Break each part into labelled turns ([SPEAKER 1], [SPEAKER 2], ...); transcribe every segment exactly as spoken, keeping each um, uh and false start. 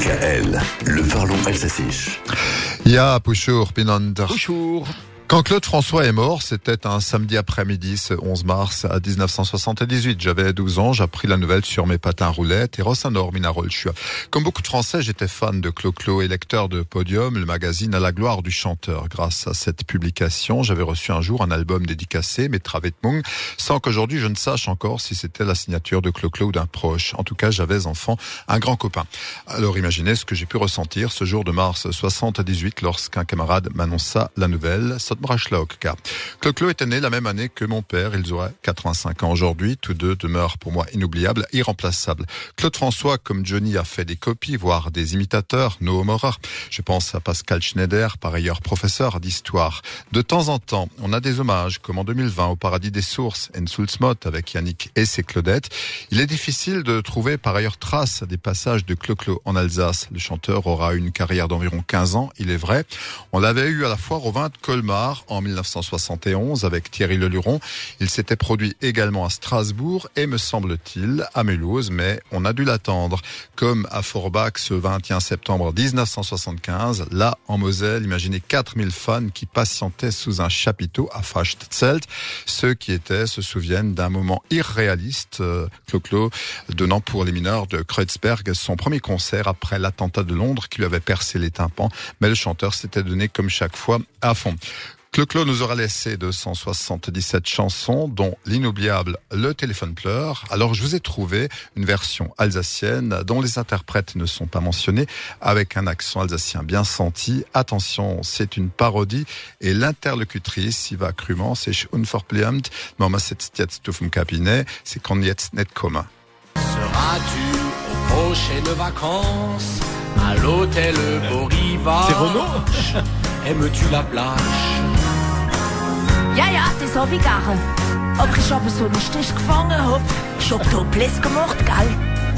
[SPEAKER 1] D K L, le Verlon Elsassisch.
[SPEAKER 2] Ja, bonjour, Pinander.
[SPEAKER 3] Bonjour.
[SPEAKER 2] Quand Claude François est mort, c'était un samedi après-midi, ce onze mars à dix-neuf cent soixante-dix-huit. J'avais douze ans, j'ai appris la nouvelle sur mes patins roulettes et Rosanor Minarolchua. Comme beaucoup de Français, j'étais fan de Clo-Clo et lecteur de Podium, le magazine à la gloire du chanteur. Grâce à cette publication, j'avais reçu un jour un album dédicacé, Mes Travetmung, sans qu'aujourd'hui je ne sache encore si c'était la signature de Clo-Clo ou d'un proche. En tout cas, j'avais enfant un grand copain. Alors imaginez ce que j'ai pu ressentir ce jour de mars soixante-dix-huit lorsqu'un camarade m'annonça la nouvelle. Clo-Clo était né la même année que mon père, ils auraient quatre-vingt-cinq ans aujourd'hui, tous deux demeurent pour moi inoubliables, irremplaçables. Claude François, comme Johnny, a fait des copies, voire des imitateurs, no Mora. Je pense à Pascal Schneider, par ailleurs professeur d'histoire. De temps en temps, on a des hommages, comme en deux mille vingt au Paradis des Sources, en Sulzmot, avec Yannick et ses Claudettes. Il est difficile de trouver par ailleurs trace des passages de Clo-Clo en Alsace. Le chanteur aura une carrière d'environ quinze ans, il est vrai. On l'avait eu à la foire au vin de Colmar, en mille neuf cent soixante et onze avec Thierry Leluron. Il s'était produit également à Strasbourg et, me semble-t-il, à Mulhouse, mais on a dû l'attendre. Comme à Forbach ce vingt et un septembre mille neuf cent soixante-quinze, là, en Moselle, imaginez quatre mille fans qui patientaient sous un chapiteau à Fachtzelt. Ceux qui étaient se souviennent d'un moment irréaliste, euh, Clo-Clo donnant pour les mineurs de Kreuzberg son premier concert après l'attentat de Londres qui lui avait percé les tympans, mais le chanteur s'était donné comme chaque fois à fond. Clo-Clo nous aura laissé deux cent soixante-dix-sept chansons, dont l'inoubliable Le téléphone pleure. Alors je vous ai trouvé une version alsacienne dont les interprètes ne sont pas mentionnés, avec un accent alsacien bien senti. Attention, c'est une parodie et l'interlocutrice y va crûment. C'est unverblümt, Mama sitzt jetzt auf dem Kabinett, c'est kann jetzt nicht kommen.
[SPEAKER 4] Seras-tu aux prochaines vacances à l'hôtel Beau Rivage?
[SPEAKER 3] C'est Renaud.
[SPEAKER 4] Aimes-tu la plage?
[SPEAKER 5] Ja, ja, das hab ich gern. Aber ich hab so einen Stich gefangen hab. Ich hab da Plätze gemacht, gell?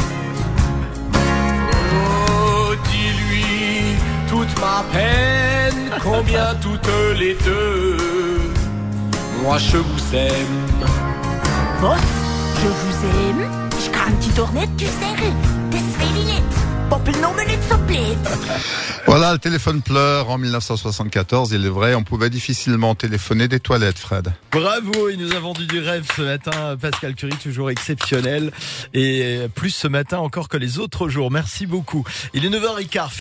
[SPEAKER 4] Oh, dis-lui toute ma peine, combien toutes les deux. Moi je vous aime.
[SPEAKER 5] Was? Je vous aime? Ich kann die doch nicht sagen. Das will ich nicht. Poppel nur nicht so blöd.
[SPEAKER 2] Voilà, le téléphone pleure en mille neuf cent soixante-quatorze. Il est vrai, on pouvait difficilement téléphoner des toilettes, Fred.
[SPEAKER 3] Bravo, il nous a vendu du rêve ce matin, Pascal Curie, toujours exceptionnel. Et plus ce matin encore que les autres jours. Merci beaucoup. Il est neuf heures quinze.